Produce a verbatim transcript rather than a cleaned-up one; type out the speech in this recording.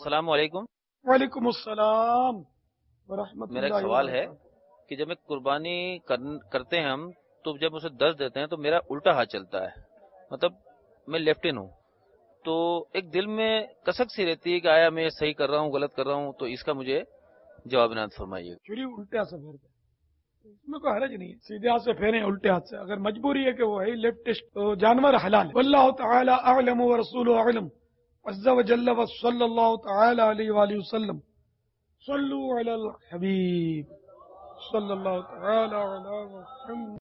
अस्सलाम वालेकुम। वालेकुम अस्सलाम व मेरा एक रहमतुल्लाहि व सवाल है बरकातहू। कि जब मैं कुर्बानी कर, करते हैं हम, तो जब उसे दर्द देते हैं तो मेरा उल्टा हाथ चलता है। मतलब मैं लेफ्ट इन हूँ, तो एक दिल में कसक सी रहती है कि आया मैं सही कर रहा हूँ गलत कर रहा हूँ। तो इसका मुझे जवाब इनायत फरमाइए। छुरी उल्टे हाथ से फेर दे, इसमें कोई हरज नहीं है। सीधे हाथ से फेरे उल्टे हाथ से, अगर मजबूरी है कि वो है लेफ्टिस्ट तो जानवर हलाल है। वल्लाहु तआला अअलम व रसूलुहु अअलम अज़्ज़ा व जल्ल व सल्लल्लाहु तआला अलैहि व आलिहि वसल्लम। सल्लु अलल हबीब सल्लल्लाहु तआला अला मुहम्मद।